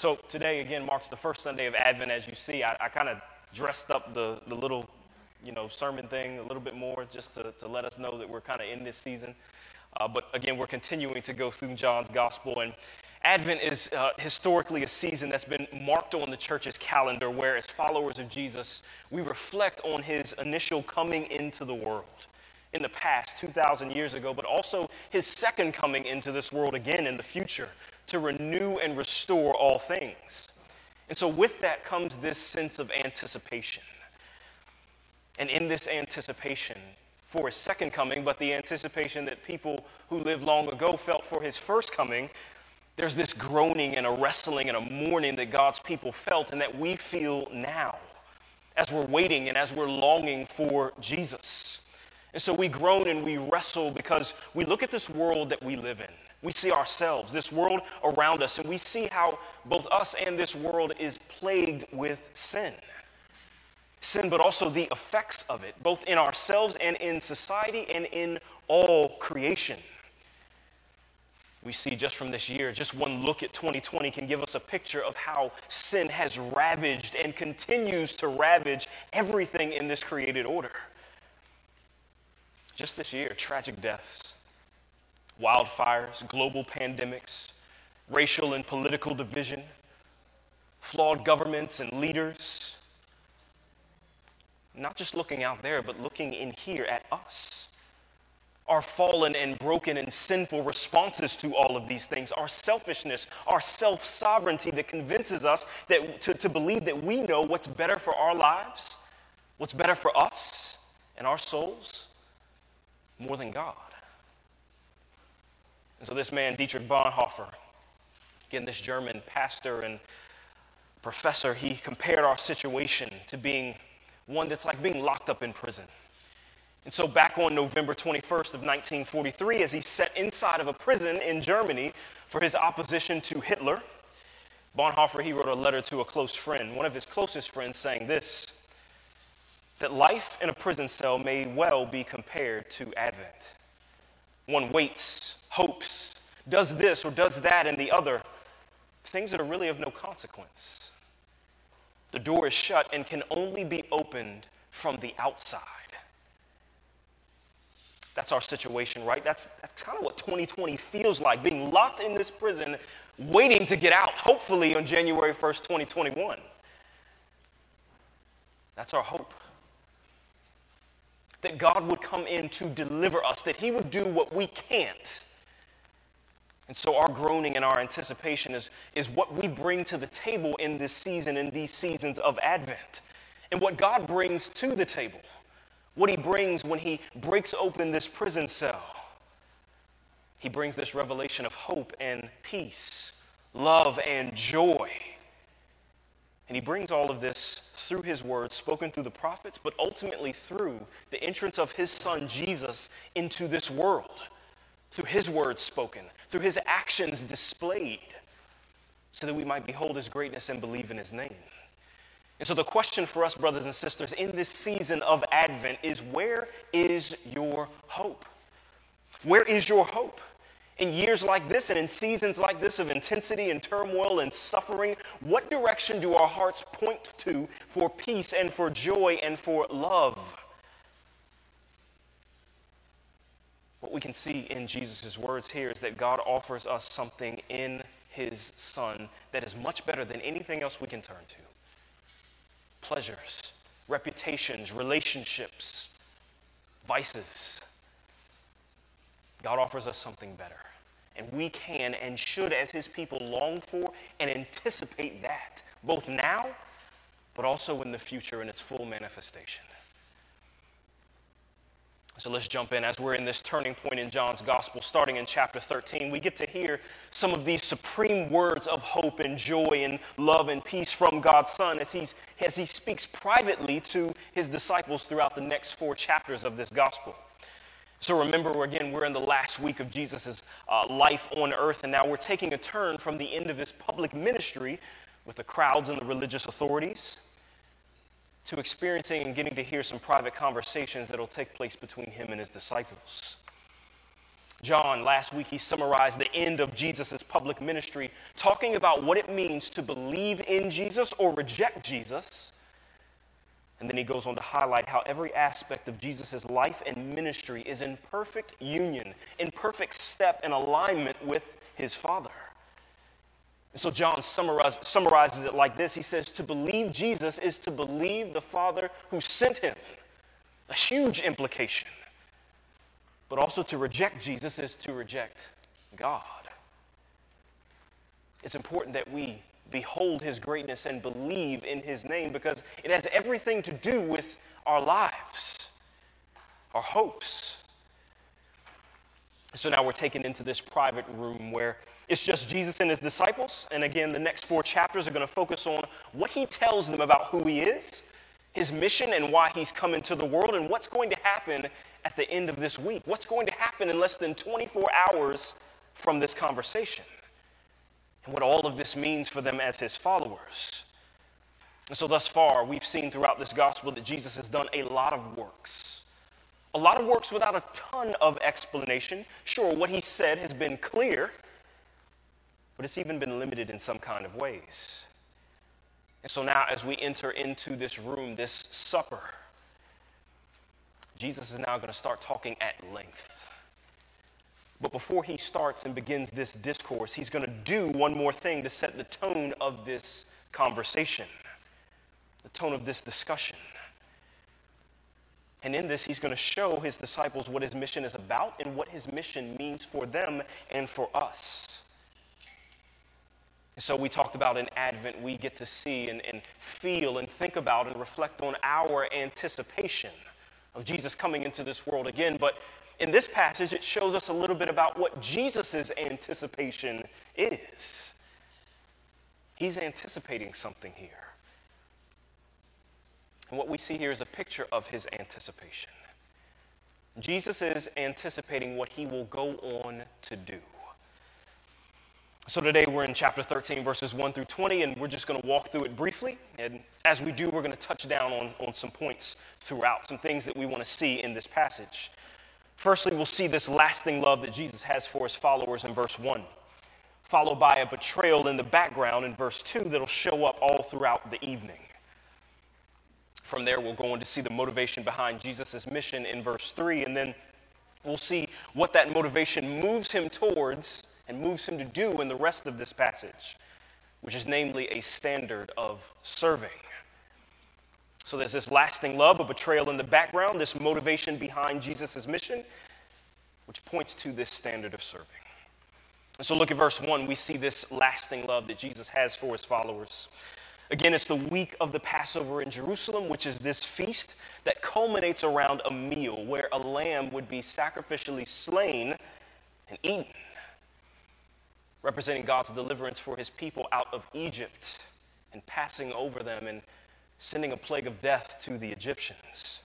So today, again, marks the first Sunday of Advent. As you see, I kind of dressed up the little, sermon thing a little bit more just to let us know that we're kind of in this season. But again, we're continuing to go through John's Gospel. And Advent is historically a season that's been marked on the church's calendar where, as followers of Jesus, we reflect on his initial coming into the world in the past, 2,000 years ago, but also his second coming into this world again in the future to renew and restore all things. And so with that comes this sense of anticipation. And in this anticipation for his second coming, but the anticipation that people who lived long ago felt for his first coming, there's this groaning and a wrestling and a mourning that God's people felt and that we feel now as we're waiting and as we're longing for Jesus. And so we groan and we wrestle because we look at this world that we live in. We see ourselves, this world around us, and we see how both us and this world is plagued with sin. Sin, but also the effects of it, both in ourselves and in society and in all creation. We see just from this year, just one look at 2020 can give us a picture of how sin has ravaged and continues to ravage everything in this created order. Just this year, tragic deaths, wildfires, global pandemics, racial and political division, flawed governments and leaders. Not just looking out there, but looking in here at us. Our fallen and broken and sinful responses to all of these things, our selfishness, our self-sovereignty that convinces us that to believe that we know what's better for our lives, what's better for us and our souls, more than God. And so this man, Dietrich Bonhoeffer, again, this German pastor and professor, he compared our situation to being one that's like being locked up in prison. And so back on November 21st of 1943, as he sat inside of a prison in Germany for his opposition to Hitler, Bonhoeffer, he wrote a letter to a close friend, one of his closest friends, saying this, that life in a prison cell may well be compared to Advent. One waits, hopes, does this or does that and the other, things that are really of no consequence. The door is shut and can only be opened from the outside. That's our situation, right? That's kind of what 2020 feels like, being locked in this prison, waiting to get out, hopefully on January 1st, 2021. That's our hope. That God would come in to deliver us, that he would do what we can't. And so our groaning and our anticipation is what we bring to the table in this season, in these seasons of Advent. And what God brings to the table, what he brings when he breaks open this prison cell. He brings this revelation of hope and peace, love and joy. And he brings all of this through his words spoken through the prophets, but ultimately through the entrance of his son Jesus into this world, through his words spoken, through his actions displayed, so that we might behold his greatness and believe in his name. And so the question for us, brothers and sisters, in this season of Advent is, where is your hope? Where is your hope? In years like this and in seasons like this of intensity and turmoil and suffering, what direction do our hearts point to for peace and for joy and for love? What we can see in Jesus' words here is that God offers us something in his Son that is much better than anything else we can turn to. Pleasures, reputations, relationships, vices. God offers us something better. And we can and should, as his people, long for and anticipate that, both now, but also in the future in its full manifestation. So let's jump in. As we're in this turning point in John's Gospel, starting in chapter 13, we get to hear some of these supreme words of hope and joy and love and peace from God's Son as he speaks privately to his disciples throughout the next 4 chapters of this Gospel. So remember, we're in the last week of Jesus' life on earth, and now we're taking a turn from the end of his public ministry with the crowds and the religious authorities to experiencing and getting to hear some private conversations that will take place between him and his disciples. John, last week, he summarized the end of Jesus' public ministry, talking about what it means to believe in Jesus or reject Jesus. And then he goes on to highlight how every aspect of Jesus' life and ministry is in perfect union, in perfect step and alignment with his Father. And so John summarizes it like this. He says, to believe Jesus is to believe the Father who sent him. A huge implication. But also to reject Jesus is to reject God. It's important that we behold his greatness and believe in his name because it has everything to do with our lives, our hopes. So now we're taken into this private room where it's just Jesus and his disciples. And again, the next 4 chapters are going to focus on what he tells them about who he is, his mission and why he's come into the world, and what's going to happen at the end of this week. What's going to happen in less than 24 hours from this conversation. And what all of this means for them as his followers. And so thus far, we've seen throughout this gospel that Jesus has done a lot of works. A lot of works without a ton of explanation. Sure, what he said has been clear, but it's even been limited in some kind of ways. And so now as we enter into this room, this supper, Jesus is now going to start talking at length. But before he starts and begins this discourse, he's going to do one more thing to set the tone of this conversation, the tone of this discussion. And in this, he's going to show his disciples what his mission is about and what his mission means for them and for us. So we talked about in Advent, we get to see and feel and think about and reflect on our anticipation of Jesus coming into this world again. But in this passage, it shows us a little bit about what Jesus' anticipation is. He's anticipating something here. And what we see here is a picture of his anticipation. Jesus is anticipating what he will go on to do. So today we're in chapter 13, verses 1 through 20, and we're just going to walk through it briefly. And as we do, we're going to touch down on some points throughout, some things that we want to see in this passage. Firstly, we'll see this lasting love that Jesus has for his followers in verse 1, followed by a betrayal in the background in verse 2 that'll show up all throughout the evening. From there, we'll go on to see the motivation behind Jesus' mission in verse 3, and then we'll see what that motivation moves him towards and moves him to do in the rest of this passage, which is namely a standard of serving. So there's this lasting love, a betrayal in the background, this motivation behind Jesus' mission, which points to this standard of serving. And so look at verse 1. We see this lasting love that Jesus has for his followers. Again, it's the week of the Passover in Jerusalem, which is this feast that culminates around a meal where a lamb would be sacrificially slain and eaten, representing God's deliverance for his people out of Egypt and passing over them and sending a plague of death to the Egyptians.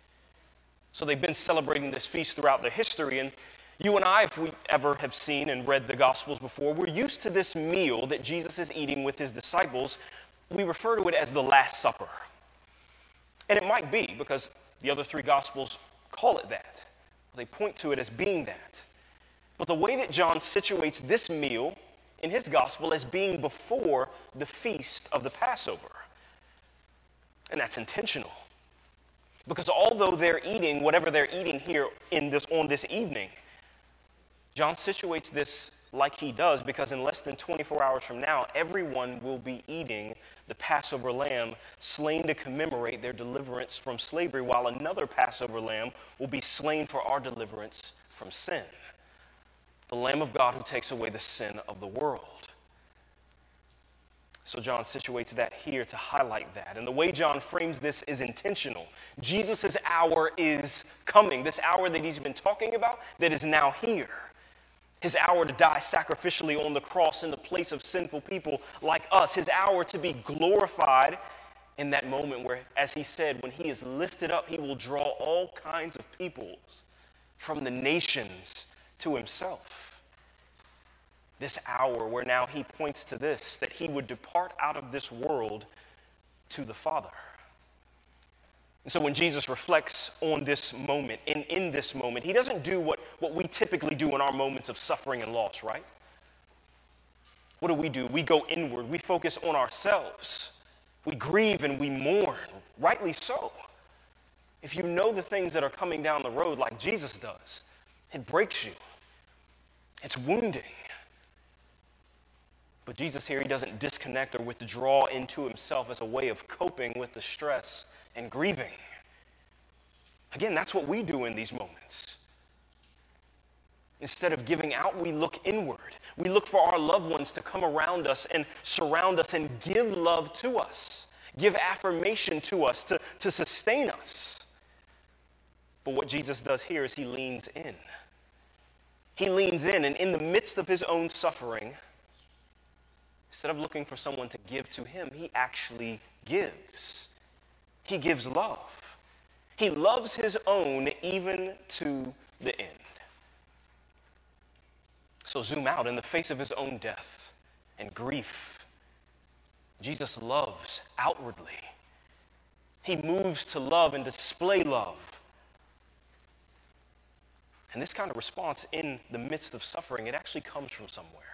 So they've been celebrating this feast throughout their history, and you and I, if we ever have seen and read the Gospels before, we're used to this meal that Jesus is eating with his disciples. We refer to it as the Last Supper. And it might be because the other 3 Gospels call it that. They point to it as being that. But the way that John situates this meal in his gospel as being before the feast of the Passover. And that's intentional. Because although they're eating whatever they're eating here on this evening, John situates this like he does because in less than 24 hours from now, everyone will be eating the Passover lamb slain to commemorate their deliverance from slavery, while another Passover lamb will be slain for our deliverance from sin. The Lamb of God who takes away the sin of the world. So John situates that here to highlight that. And the way John frames this is intentional. Jesus' hour is coming. This hour that he's been talking about that is now here. His hour to die sacrificially on the cross in the place of sinful people like us. His hour to be glorified in that moment where, as he said, when he is lifted up, he will draw all kinds of peoples from the nations to himself. This hour where now he points to this, that he would depart out of this world to the Father. And so when Jesus reflects on this moment, in this moment, he doesn't do what we typically do in our moments of suffering and loss, right? What do? We go inward. We focus on ourselves. We grieve and we mourn, rightly so. If you know the things that are coming down the road like Jesus does, it breaks you. It's wounding. But Jesus here, he doesn't disconnect or withdraw into himself as a way of coping with the stress and grieving. Again, that's what we do in these moments. Instead of giving out, we look inward. We look for our loved ones to come around us and surround us and give love to us, give affirmation to us, to sustain us. But what Jesus does here is he leans in. He leans in, and in the midst of his own suffering, instead of looking for someone to give to him, he actually gives. He gives love. He loves his own even to the end. So zoom out. In the face of his own death and grief, Jesus loves outwardly. He moves to love and display love. And this kind of response in the midst of suffering, it actually comes from somewhere.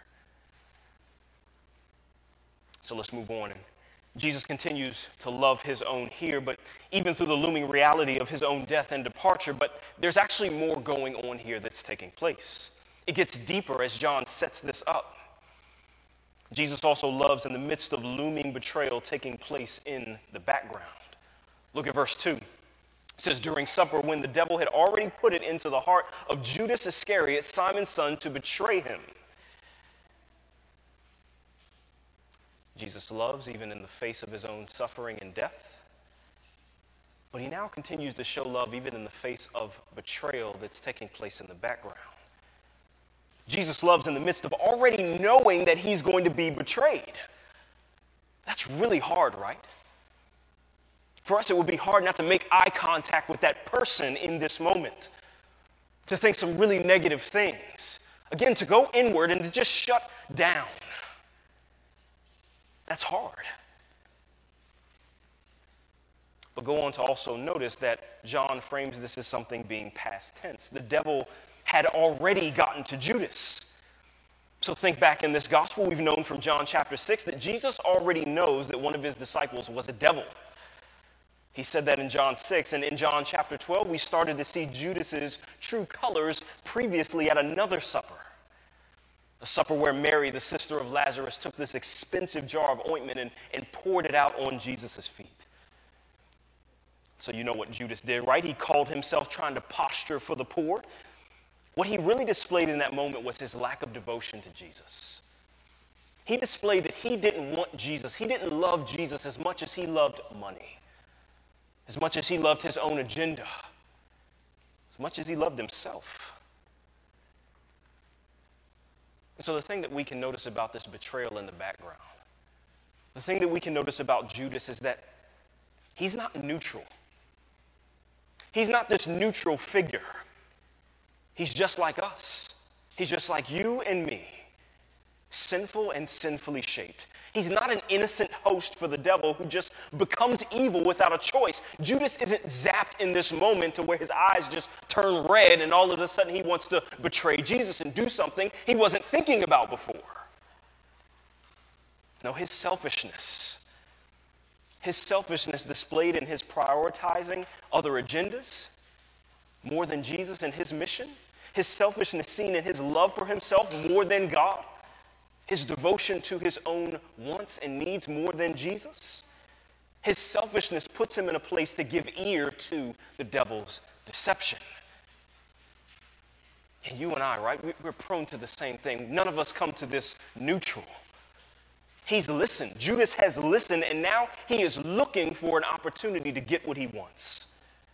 So let's move on. And Jesus continues to love his own here, but even through the looming reality of his own death and departure, but there's actually more going on here that's taking place. It gets deeper as John sets this up. Jesus also loves in the midst of looming betrayal taking place in the background. Look at verse 2. It says, during supper, when the devil had already put it into the heart of Judas Iscariot, Simon's son, to betray him. Jesus loves even in the face of his own suffering and death. But he now continues to show love even in the face of betrayal that's taking place in the background. Jesus loves in the midst of already knowing that he's going to be betrayed. That's really hard, right? For us, it would be hard not to make eye contact with that person in this moment, to think some really negative things. Again, to go inward and to just shut down. That's hard. But go on to also notice that John frames this as something being past tense. The devil had already gotten to Judas. So think back in this gospel, we've known from John chapter 6 that Jesus already knows that one of his disciples was a devil. He said that in John 6, and in John chapter 12, we started to see Judas's true colors previously at another supper. A supper where Mary, the sister of Lazarus, took this expensive jar of ointment and poured it out on Jesus' feet. So you know what Judas did, right? He called himself trying to posture for the poor. What he really displayed in that moment was his lack of devotion to Jesus. He displayed that he didn't want Jesus. He didn't love Jesus as much as he loved money, as much as he loved his own agenda, as much as he loved himself. And so the thing that we can notice about this betrayal in the background, the thing that we can notice about Judas is that he's not neutral. He's not this neutral figure. He's just like us. He's just like you and me, sinful and sinfully shaped. He's not an innocent host for the devil who just becomes evil without a choice. Judas isn't zapped in this moment to where his eyes just turn red and all of a sudden he wants to betray Jesus and do something he wasn't thinking about before. No, his selfishness displayed in his prioritizing other agendas more than Jesus and his mission, his selfishness seen in his love for himself more than God, his devotion to his own wants and needs more than Jesus. His selfishness puts him in a place to give ear to the devil's deception. And you and I, right, we're prone to the same thing. None of us come to this neutral. He's listened. Judas has listened, and now he is looking for an opportunity to get what he wants.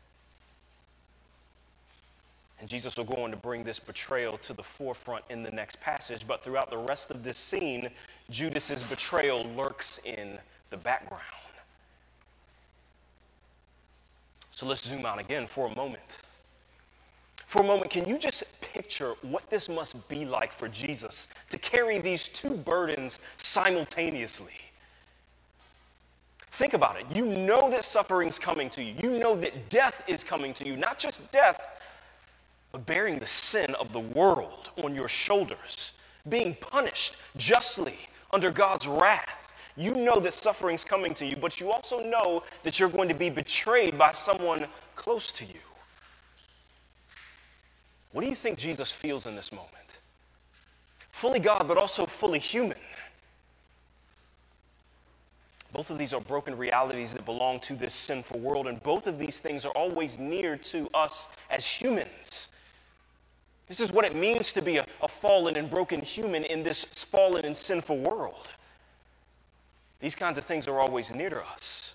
And Jesus will go on to bring this betrayal to the forefront in the next passage, but throughout the rest of this scene, Judas's betrayal lurks in the background. So let's zoom out again for a moment. For a moment, can you just picture what this must be like for Jesus to carry these two burdens simultaneously? Think about it. You know that suffering's coming to you. You know that death is coming to you. Not just death, but bearing the sin of the world on your shoulders, being punished justly under God's wrath. You know that suffering's coming to you, but you also know that you're going to be betrayed by someone close to you. What do you think Jesus feels in this moment? Fully God, but also fully human. Both of these are broken realities that belong to this sinful world, and both of these things are always near to us as humans. This is what it means to be a fallen and broken human in this fallen and sinful world. These kinds of things are always near to us.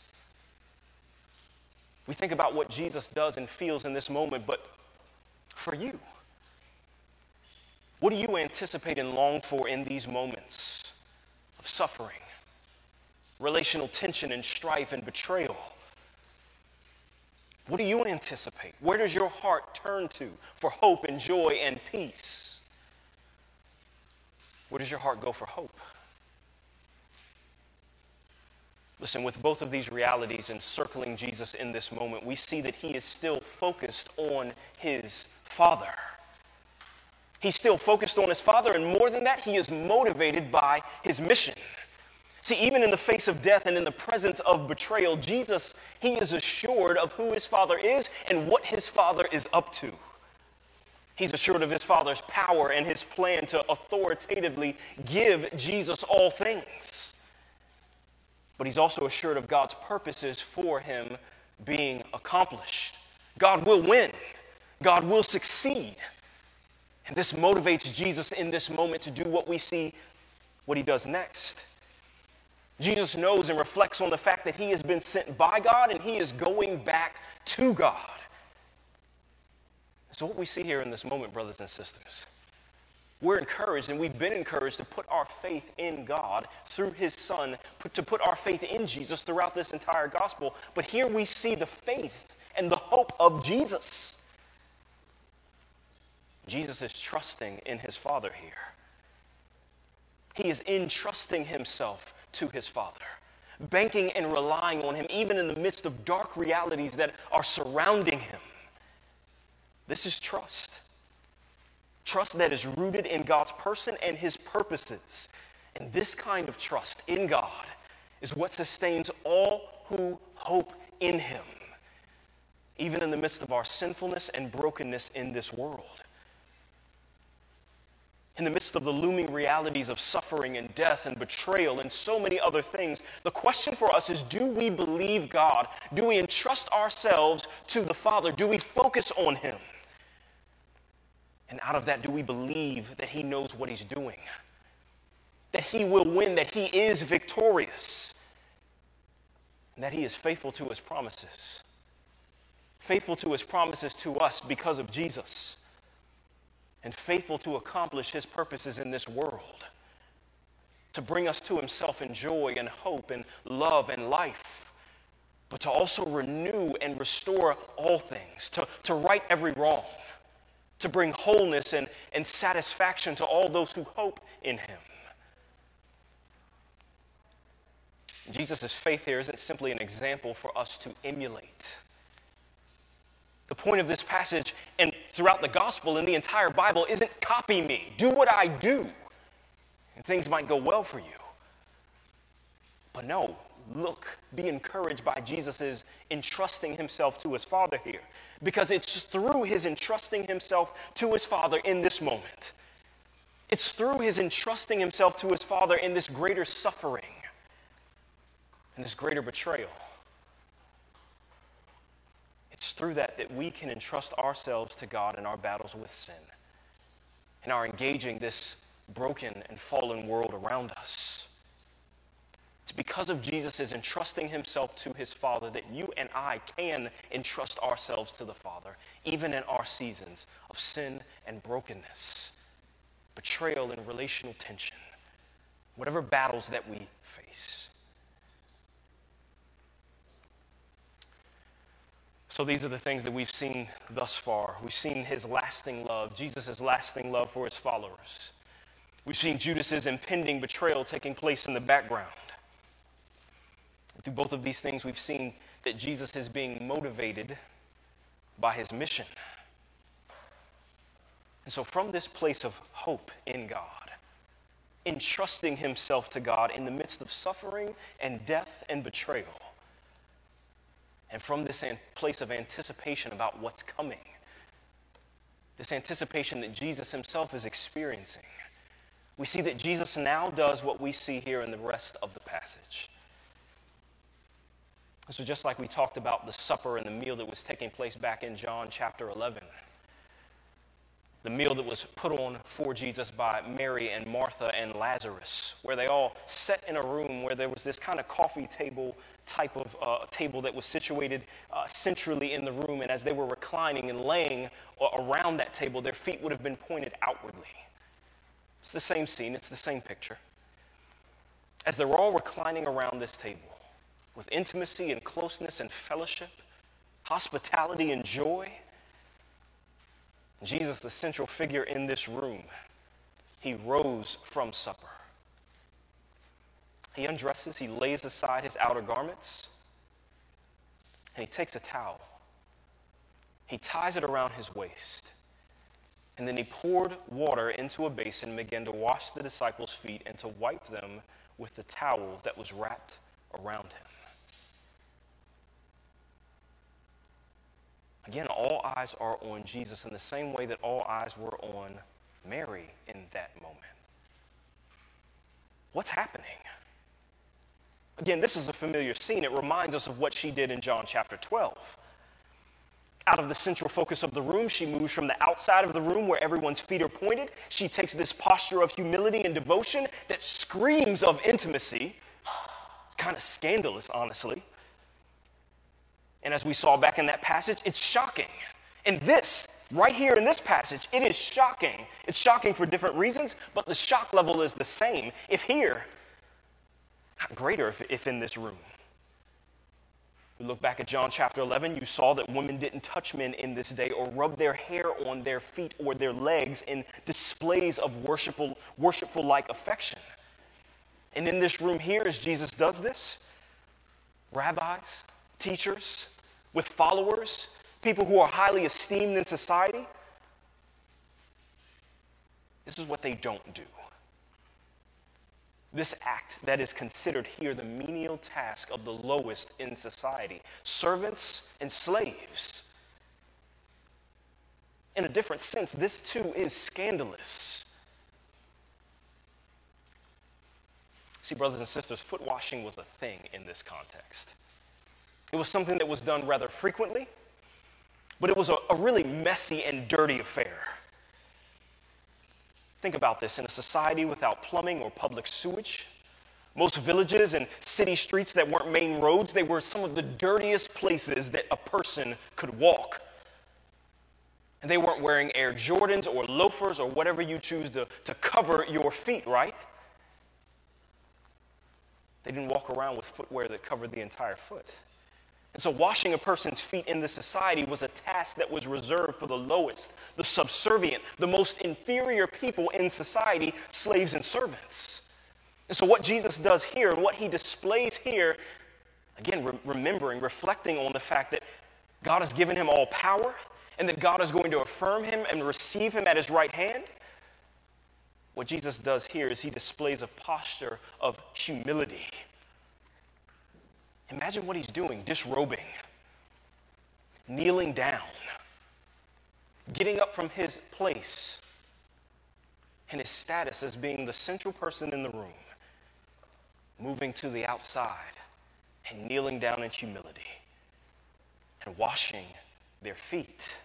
We think about what Jesus does and feels in this moment, but for you, what do you anticipate and long for in these moments of suffering, relational tension and strife and betrayal? What do you anticipate? Where does your heart turn to for hope and joy and peace? Where does your heart go for hope? Listen, with both of these realities encircling Jesus in this moment, we see that he is still focused on his Father. He's still focused on his Father, and more than that, he is motivated by his mission. See, even in the face of death and in the presence of betrayal, Jesus, he is assured of who his Father is and what his Father is up to. He's assured of his Father's power and his plan to authoritatively give Jesus all things. But he's also assured of God's purposes for him being accomplished. God will win. God will succeed. And this motivates Jesus in this moment to do what we see, what he does next. Jesus knows and reflects on the fact that he has been sent by God and he is going back to God. So what we see here in this moment, brothers and sisters, we're encouraged, and we've been encouraged to put our faith in God through his Son, to put our faith in Jesus throughout this entire gospel. But here we see the faith and the hope of Jesus. Jesus is trusting in his Father here. He is entrusting himself to his Father, banking and relying on him even in the midst of dark realities that are surrounding him. This is trust. Trust that is rooted in God's person and his purposes. And this kind of trust in God is what sustains all who hope in him, even in the midst of our sinfulness and brokenness in this world. In the midst of the looming realities of suffering and death and betrayal and so many other things, the question for us is, do we believe God? Do we entrust ourselves to the Father? Do we focus on him? And out of that, do we believe that he knows what he's doing? That he will win, that he is victorious, and that he is faithful to his promises. Faithful to his promises to us because of Jesus, and faithful to accomplish his purposes in this world, to bring us to himself in joy and hope and love and life, but to also renew and restore all things, to right every wrong, to bring wholeness and satisfaction to all those who hope in him. Jesus' faith here isn't simply an example for us to emulate. The point of this passage and throughout the gospel and the entire Bible isn't copy me, do what I do, and things might go well for you. But no, look, be encouraged by Jesus' entrusting himself to his Father here, because it's through his entrusting himself to his Father in this moment. It's through his entrusting himself to his Father in this greater suffering and this greater betrayal. It's through that we can entrust ourselves to God in our battles with sin, in our engaging this broken and fallen world around us. It's because of Jesus' entrusting himself to his Father that you and I can entrust ourselves to the Father, even in our seasons of sin and brokenness, betrayal and relational tension, whatever battles that we face. So these are the things that we've seen thus far. We've seen his lasting love, Jesus' lasting love for his followers. We've seen Judas's impending betrayal taking place in the background. Through both of these things, we've seen that Jesus is being motivated by his mission. And so from this place of hope in God, entrusting himself to God in the midst of suffering and death and betrayal, and from this place of anticipation about what's coming, this anticipation that Jesus himself is experiencing, we see that Jesus now does what we see here in the rest of the passage. So just like we talked about the supper and the meal that was taking place back in John chapter 11, the meal that was put on for Jesus by Mary and Martha and Lazarus, where they all sat in a room where there was this kind of coffee table type of table that was situated centrally in the room, and as they were reclining and laying around that table, their feet would have been pointed outwardly. It's the same scene, it's the same picture. As they're all reclining around this table, with intimacy and closeness and fellowship, hospitality and joy, Jesus, the central figure in this room, he rose from supper. He undresses, he lays aside his outer garments, and he takes a towel. He ties it around his waist, and then he poured water into a basin and began to wash the disciples' feet and to wipe them with the towel that was wrapped around him. Again, all eyes are on Jesus in the same way that all eyes were on Mary in that moment. What's happening? Again, this is a familiar scene. It reminds us of what she did in John chapter 12. Out of the central focus of the room, she moves from the outside of the room where everyone's feet are pointed. She takes this posture of humility and devotion that screams of intimacy. It's kind of scandalous, honestly. And as we saw back in that passage, it's shocking. And this, right here in this passage, it is shocking. It's shocking for different reasons, but the shock level is the same. If here, not greater if in this room. We look back at John chapter 11, you saw that women didn't touch men in this day or rub their hair on their feet or their legs in displays of worshipful-like affection. And in this room here, as Jesus does this, rabbis, teachers, with followers, people who are highly esteemed in society, this is what they don't do. This act that is considered here the menial task of the lowest in society, servants and slaves. In a different sense, this too is scandalous. See, brothers and sisters, foot washing was a thing in this context. It was something that was done rather frequently, but it was a really messy and dirty affair. Think about this. In a society without plumbing or public sewage, most villages and city streets that weren't main roads, they were some of the dirtiest places that a person could walk. And they weren't wearing Air Jordans or loafers or whatever you choose to cover your feet, right? They didn't walk around with footwear that covered the entire foot. And so washing a person's feet in this society was a task that was reserved for the lowest, the subservient, the most inferior people in society, slaves and servants. And so what Jesus does here and what he displays here, again, remembering, reflecting on the fact that God has given him all power and that God is going to affirm him and receive him at his right hand, what Jesus does here is he displays a posture of humility. Imagine what he's doing, disrobing, kneeling down, getting up from his place and his status as being the central person in the room, moving to the outside and kneeling down in humility and washing their feet.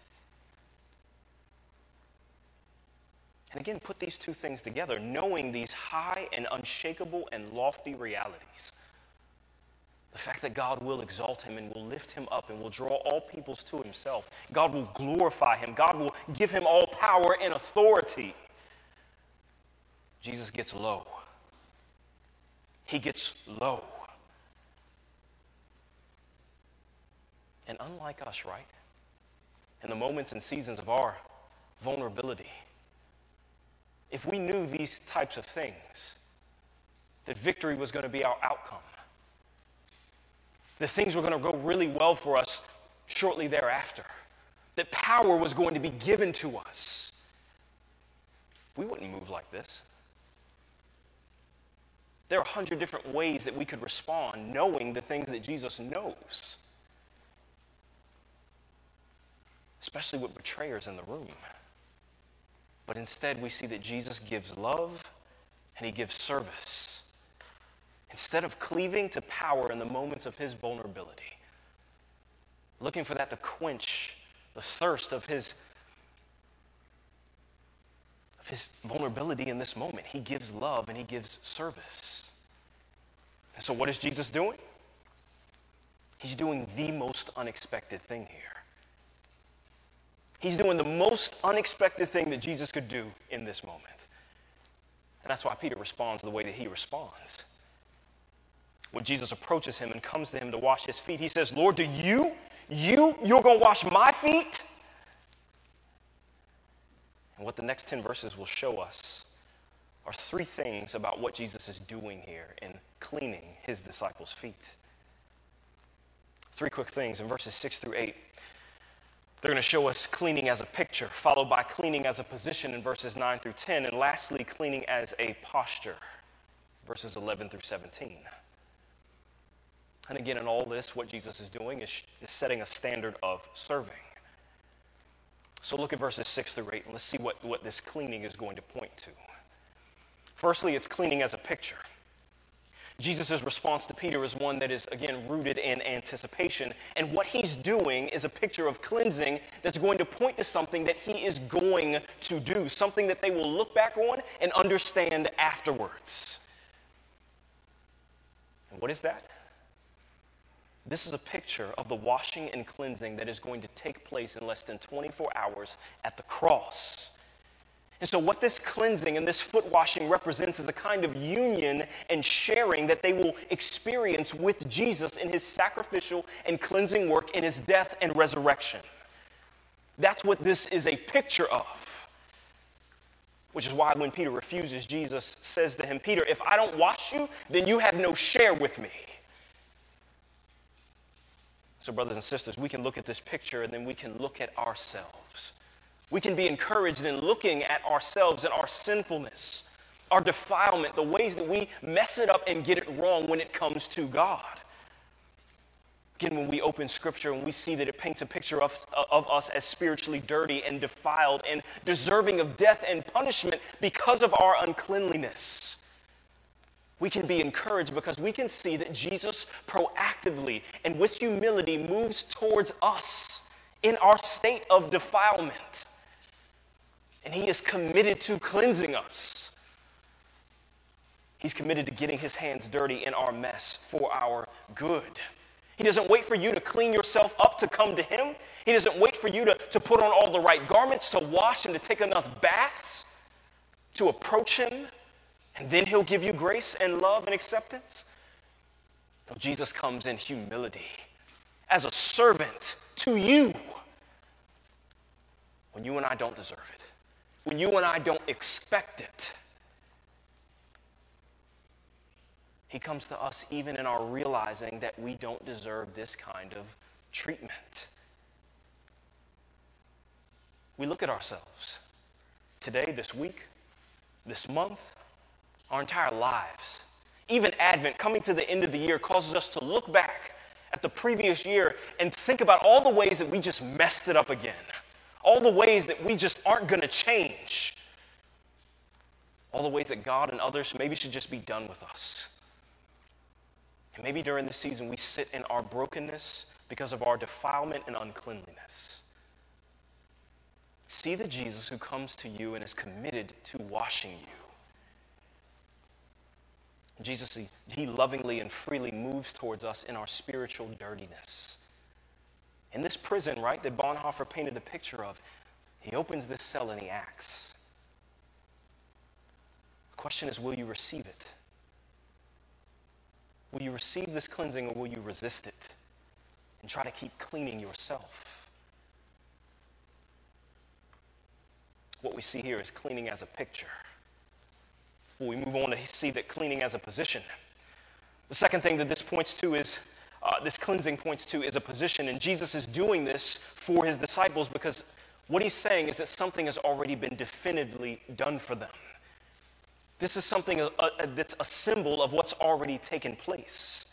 And again, put these two things together, knowing these high and unshakable and lofty realities. The fact that God will exalt him and will lift him up and will draw all peoples to himself. God will glorify him. God will give him all power and authority. Jesus gets low. He gets low. And unlike us, right? In the moments and seasons of our vulnerability, if we knew these types of things, that victory was going to be our outcome, that things were going to go really well for us shortly thereafter, that power was going to be given to us, we wouldn't move like this. There are 100 different ways that we could respond knowing the things that Jesus knows, especially with betrayers in the room. But instead, we see that Jesus gives love and he gives service. Instead of cleaving to power in the moments of his vulnerability, looking for that to quench the thirst of his vulnerability in this moment, he gives love and he gives service. And so what is Jesus doing? He's doing the most unexpected thing here. He's doing the most unexpected thing that Jesus could do in this moment. And that's why Peter responds the way that he responds. When Jesus approaches him and comes to him to wash his feet, he says, Lord, you're going to wash my feet? And what the next 10 verses will show us are 3 things about what Jesus is doing here in cleaning his disciples' feet. 3 quick things in verses 6 through 8. They're going to show us cleaning as a picture, followed by cleaning as a position in verses 9 through 10, and lastly, cleaning as a posture, verses 11 through 17. And again, in all this, what Jesus is doing is setting a standard of serving. So look at verses 6 through 8, and let's see what this cleaning is going to point to. Firstly, it's cleaning as a picture. Jesus' response to Peter is one that is, again, rooted in anticipation. And what he's doing is a picture of cleansing that's going to point to something that he is going to do, something that they will look back on and understand afterwards. And what is that? This is a picture of the washing and cleansing that is going to take place in less than 24 hours at the cross. And so what this cleansing and this foot washing represents is a kind of union and sharing that they will experience with Jesus in his sacrificial and cleansing work in his death and resurrection. That's what this is a picture of. Which is why when Peter refuses, Jesus says to him, Peter, if I don't wash you, then you have no share with me. So brothers and sisters, we can look at this picture and then we can look at ourselves. We can be encouraged in looking at ourselves and our sinfulness, our defilement, the ways that we mess it up and get it wrong when it comes to God. Again, when we open Scripture and we see that it paints a picture of us as spiritually dirty and defiled and deserving of death and punishment because of our uncleanliness, we can be encouraged because we can see that Jesus proactively and with humility moves towards us in our state of defilement. And he is committed to cleansing us. He's committed to getting his hands dirty in our mess for our good. He doesn't wait for you to clean yourself up to come to him. He doesn't wait for you to put on all the right garments, to wash and to take enough baths to approach him, and then he'll give you grace and love and acceptance. No, Jesus comes in humility as a servant to you when you and I don't deserve it, when you and I don't expect it. He comes to us even in our realizing that we don't deserve this kind of treatment. We look at ourselves today, this week, this month, our entire lives. Even Advent, coming to the end of the year, causes us to look back at the previous year and think about all the ways that we just messed it up again. All the ways that we just aren't going to change. All the ways that God and others maybe should just be done with us. And maybe during this season we sit in our brokenness because of our defilement and uncleanliness. See the Jesus who comes to you and is committed to washing you. Jesus, he lovingly and freely moves towards us in our spiritual dirtiness. In this prison, right, that Bonhoeffer painted a picture of, he opens this cell and he acts. The question is, will you receive it? Will you receive this cleansing or will you resist it and try to keep cleaning yourself? What we see here is cleaning as a picture. Well, we move on to see that cleaning as a position. The second thing that this points to is this cleansing points to is a position, and Jesus is doing this for his disciples because what he's saying is that something has already been definitively done for them. This is something that's a symbol of what's already taken place.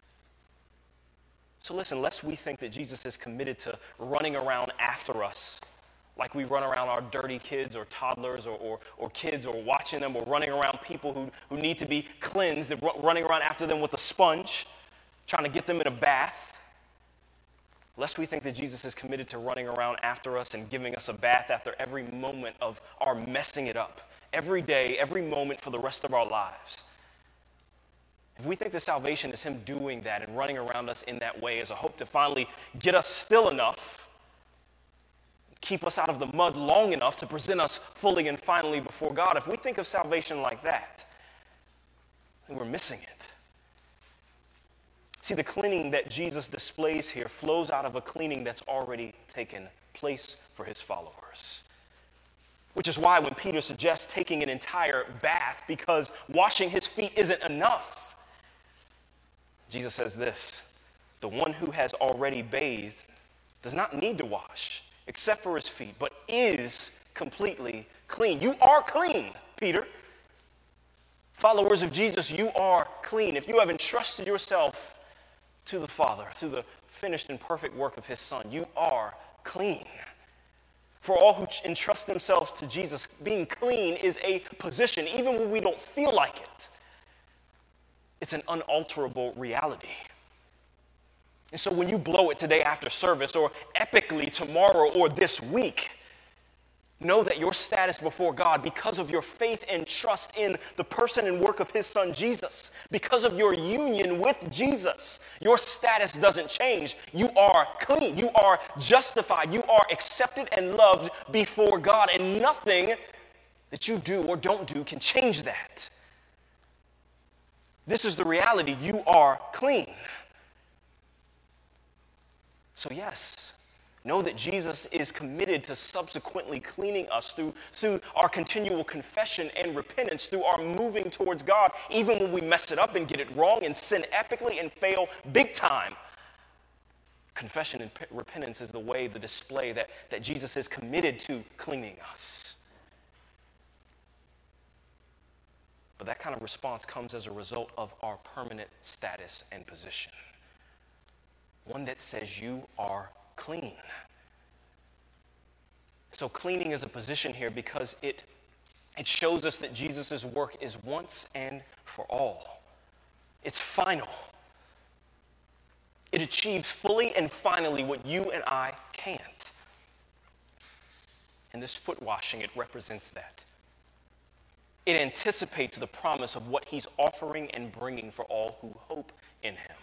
So listen, lest we think that Jesus is committed to running around after us like we run around our dirty kids or toddlers or kids, or watching them, or running around people who need to be cleansed, and running around after them with a sponge, trying to get them in a bath. Lest we think that Jesus is committed to running around after us and giving us a bath after every moment of our messing it up, every day, every moment for the rest of our lives. If we think that salvation is him doing that and running around us in that way as a hope to finally get us still enough, keep us out of the mud long enough to present us fully and finally before God, if we think of salvation like that, then we're missing it. See, the cleaning that Jesus displays here flows out of a cleaning that's already taken place for his followers. Which is why when Peter suggests taking an entire bath because washing his feet isn't enough, Jesus says this: the one who has already bathed does not need to wash except for his feet, but is completely clean. You are clean, Peter. Followers of Jesus, you are clean. If you have entrusted yourself to the Father, to the finished and perfect work of his Son, you are clean. For all who entrust themselves to Jesus, being clean is a position, even when we don't feel like it. It's an unalterable reality. And so when you blow it today after service, or epically tomorrow or this week, know that your status before God, because of your faith and trust in the person and work of his Son Jesus, because of your union with Jesus, your status doesn't change. You are clean. You are justified. You are accepted and loved before God, and nothing that you do or don't do can change that. This is the reality. You are clean. So yes, know that Jesus is committed to subsequently cleaning us through our continual confession and repentance, through our moving towards God, even when we mess it up and get it wrong and sin epically and fail big time. Confession and repentance is the way, the display that Jesus is committed to cleaning us. But that kind of response comes as a result of our permanent status and position. One that says you are clean. So cleaning is a position here because it shows us that Jesus' work is once and for all. It's final. It achieves fully and finally what you and I can't. And this foot washing, it represents that. It anticipates the promise of what he's offering and bringing for all who hope in him.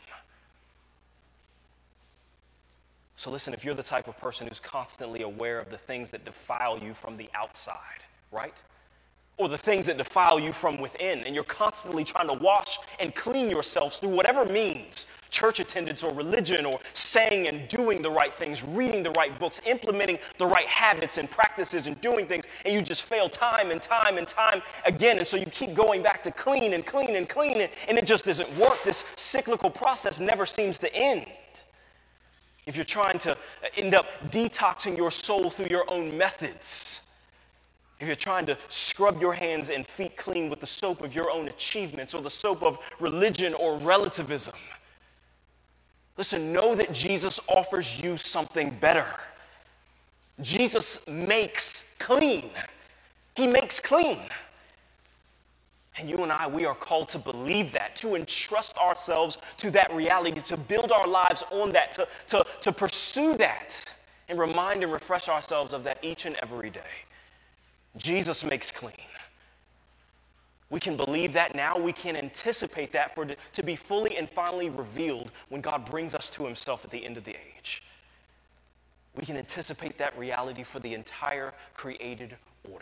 So listen, if you're the type of person who's constantly aware of the things that defile you from the outside, right? Or the things that defile you from within, and you're constantly trying to wash and clean yourselves through whatever means, church attendance or religion or saying and doing the right things, reading the right books, implementing the right habits and practices and doing things, and you just fail time and time and time again, and so you keep going back to clean and clean and clean, and it just doesn't work. This cyclical process never seems to end. If you're trying to end up detoxing your soul through your own methods, if you're trying to scrub your hands and feet clean with the soap of your own achievements or the soap of religion or relativism, listen, know that Jesus offers you something better. Jesus makes clean. He makes clean. And you and I, we are called to believe that, to entrust ourselves to that reality, to build our lives on that, to pursue that, and remind and refresh ourselves of that each and every day. Jesus makes clean. We can believe that now. We can anticipate that to be fully and finally revealed when God brings us to himself at the end of the age. We can anticipate that reality for the entire created order.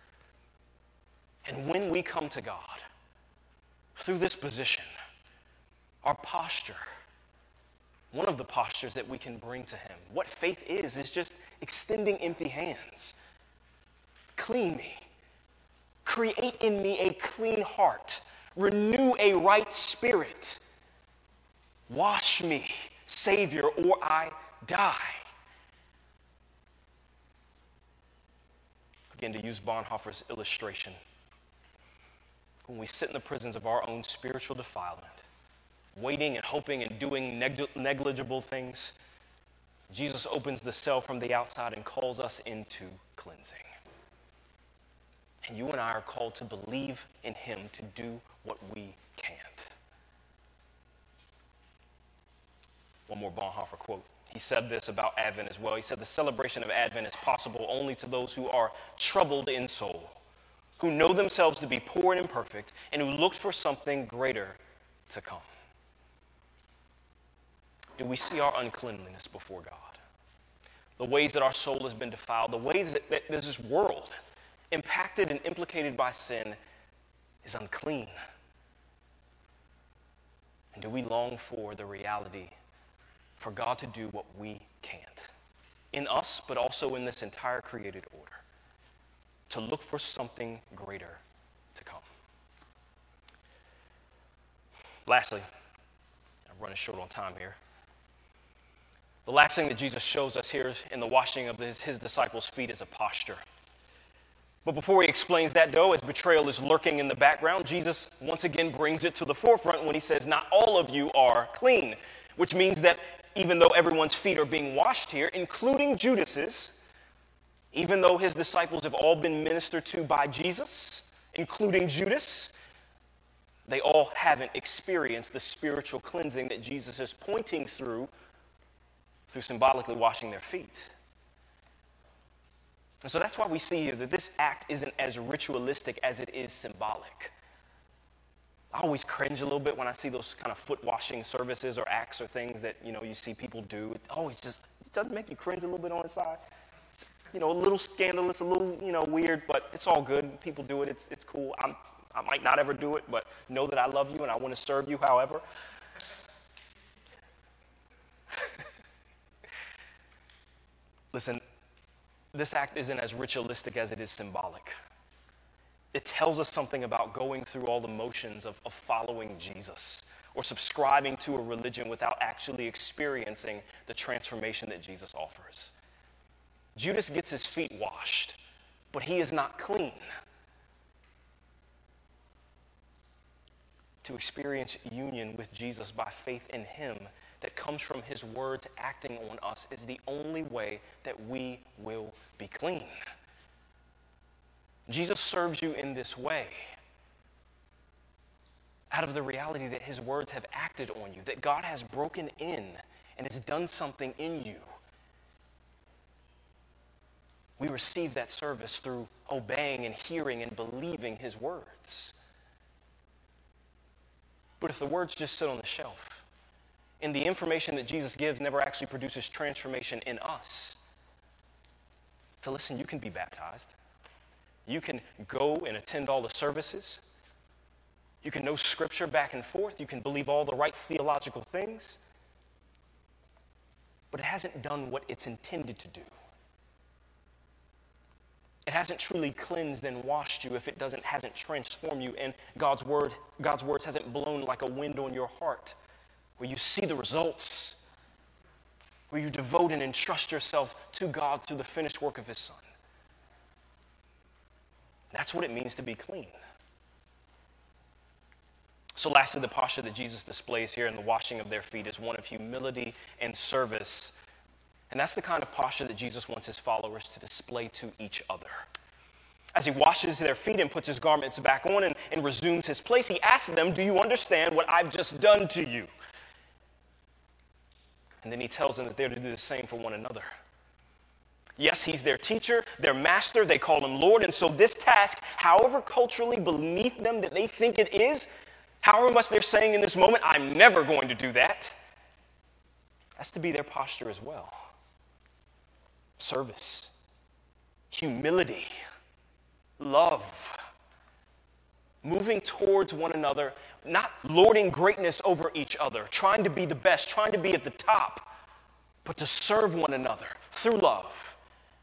And when we come to God through this position, our posture, one of the postures that we can bring to him, what faith is just extending empty hands. Clean me. Create in me a clean heart. Renew a right spirit. Wash me, Savior, or I die. Again, to use Bonhoeffer's illustration, when we sit in the prisons of our own spiritual defilement, waiting and hoping and doing negligible things, Jesus opens the cell from the outside and calls us into cleansing. And you and I are called to believe in him to do what we can't. One more Bonhoeffer quote. He said this about Advent as well. He said, the celebration of Advent is possible only to those who are troubled in soul, who know themselves to be poor and imperfect, and who looked for something greater to come. Do we see our uncleanliness before God? The ways that our soul has been defiled, the ways that this world, impacted and implicated by sin, is unclean. And do we long for the reality for God to do what we can't? In us, but also in this entire created order. To look for something greater to come. Lastly, I'm running short on time here. The last thing that Jesus shows us here in the washing of his disciples' feet is a posture. But before he explains that, though, as betrayal is lurking in the background, Jesus once again brings it to the forefront when he says, not all of you are clean, which means that even though everyone's feet are being washed here, including Judas's, even though his disciples have all been ministered to by Jesus, including Judas, they all haven't experienced the spiritual cleansing that Jesus is pointing through symbolically washing their feet. And so that's why we see here that this act isn't as ritualistic as it is symbolic. I always cringe a little bit when I see those kind of foot washing services or acts or things that, you see people do. It doesn't make you cringe a little bit on the side. It's, a little scandalous, a little, weird, but it's all good. People do it. It's cool. I might not ever do it, but know that I love you and I want to serve you however. Listen, this act isn't as ritualistic as it is symbolic. It tells us something about going through all the motions of following Jesus or subscribing to a religion without actually experiencing the transformation that Jesus offers. Judas gets his feet washed, but he is not clean. To experience union with Jesus by faith in him that comes from his words acting on us is the only way that we will be clean. Jesus serves you in this way out of the reality that his words have acted on you, that God has broken in and has done something in you. We receive that service through obeying and hearing and believing his words. But if the words just sit on the shelf, and the information that Jesus gives never actually produces transformation in us, to listen, you can be baptized. You can go and attend all the services. You can know scripture back and forth. You can believe all the right theological things. But it hasn't done what it's intended to do. It hasn't truly cleansed and washed you if it hasn't transformed you, and God's words hasn't blown like a wind on your heart, where you see the results, where you devote and entrust yourself to God through the finished work of his Son. That's what it means to be clean. So lastly, the posture that Jesus displays here in the washing of their feet is one of humility and service. And that's the kind of posture that Jesus wants his followers to display to each other. As he washes their feet and puts his garments back on and resumes his place, he asks them, do you understand what I've just done to you? And then he tells them that they're to do the same for one another. Yes, he's their teacher, their master, they call him Lord, and so this task, however culturally beneath them that they think it is, however much they're saying in this moment, I'm never going to do that, that's to be their posture as well. Service, humility, love, moving towards one another, not lording greatness over each other, trying to be the best, trying to be at the top, but to serve one another through love.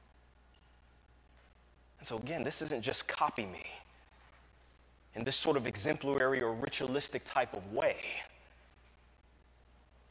And so again, this isn't just copy me in this sort of exemplary or ritualistic type of way.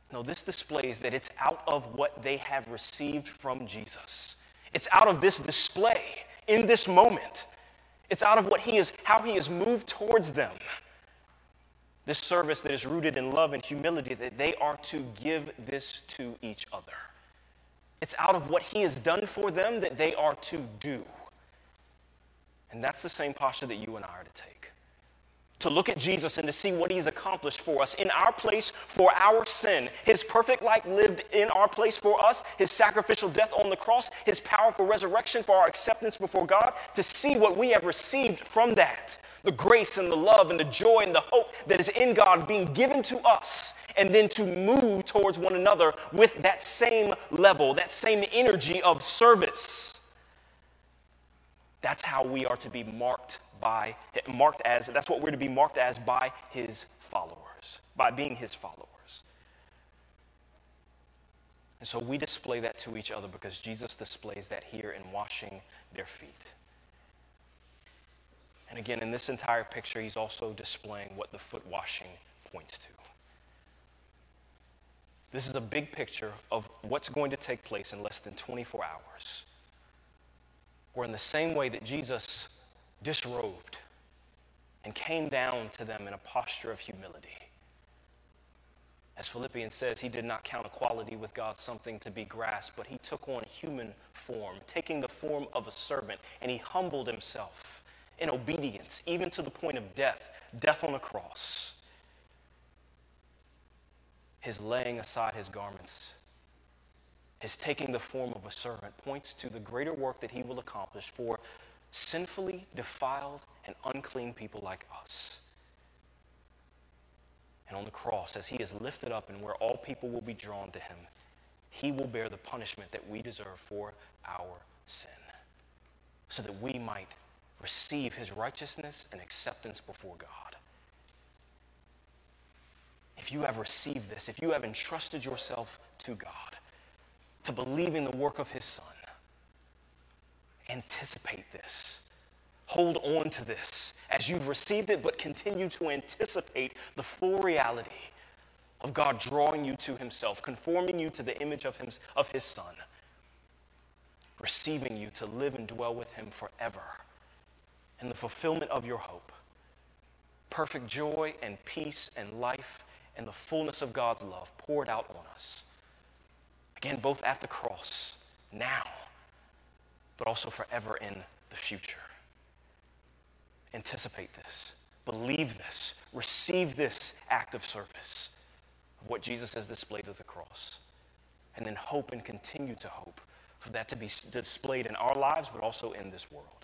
No, this displays that it's out of what they have received from Jesus. It's out of this display in this moment. It's out of how he has moved towards them. This service that is rooted in love and humility, that they are to give this to each other. It's out of what he has done for them that they are to do. And that's the same posture that you and I are to take. To look at Jesus and to see what he's accomplished for us in our place for our sin. His perfect life lived in our place for us. His sacrificial death on the cross. His powerful resurrection for our acceptance before God. To see what we have received from that. The grace and the love and the joy and the hope that is in God being given to us. And then to move towards one another with that same level, that same energy of service. That's how we are to be that's what we're to be marked as by his followers, by being his followers. And so we display that to each other because Jesus displays that here in washing their feet. And again, in this entire picture, he's also displaying what the foot washing points to. This is a big picture of what's going to take place in less than 24 hours. Where in the same way that Jesus disrobed and came down to them in a posture of humility. As Philippians says, he did not count equality with God something to be grasped, but he took on human form, taking the form of a servant, and he humbled himself in obedience, even to the point of death on a cross. His laying aside his garments, his taking the form of a servant points to the greater work that he will accomplish for sinfully defiled and unclean people like us. And on the cross, as he is lifted up and where all people will be drawn to him, he will bear the punishment that we deserve for our sin, so that we might receive his righteousness and acceptance before God. If you have received this, if you have entrusted yourself to God, to believe in the work of his Son, anticipate this. Hold on to this as you've received it, but continue to anticipate the full reality of God drawing you to himself, conforming you to the image of his Son, receiving you to live and dwell with him forever in the fulfillment of your hope. Perfect joy and peace and life and the fullness of God's love poured out on us. Again, both at the cross, now, but also forever in the future. Anticipate this. Believe this. Receive this act of service of what Jesus has displayed at the cross. And then hope and continue to hope for that to be displayed in our lives, but also in this world.